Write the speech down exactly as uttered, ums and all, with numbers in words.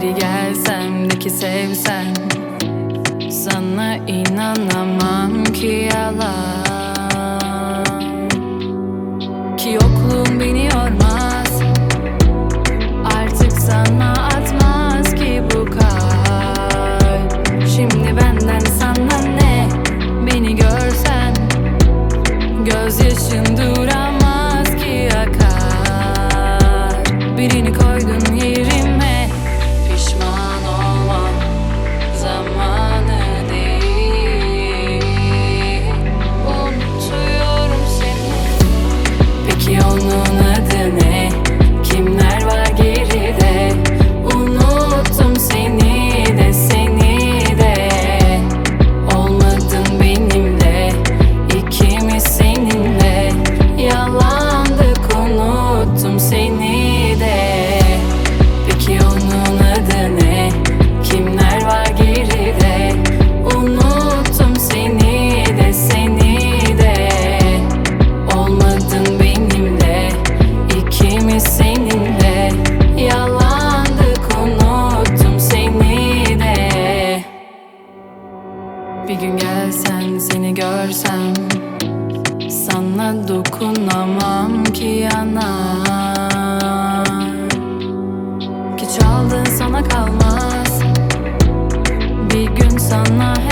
Geri gelsem de ki sevsem, sana inanamam ki yalan. Ki yokluğun beni yormaz, artık sana atmaz ki bu kalp. Şimdi benden sana ne, beni görsen gözyaşın duramaz ki akar. Birini koydun yerime, pişman olmam zamanı değil. Unutuyorum seni. Peki onun adı ne? Kimler var geride? Unuttum seni de seni de. Olmadın benimle, ikimiz seninle. Yalandık, unuttum seni de. Peki onun adı ne? Kimler var geride? Unuttum seni de seni de. Olmadın benimle, ikimiz seninle. Yalandık, unuttum seni de. Bir gün gelsen, seni görsem, sana dokunamam ki yanar. Ki çaldığın sana kalmaz, bir gün sana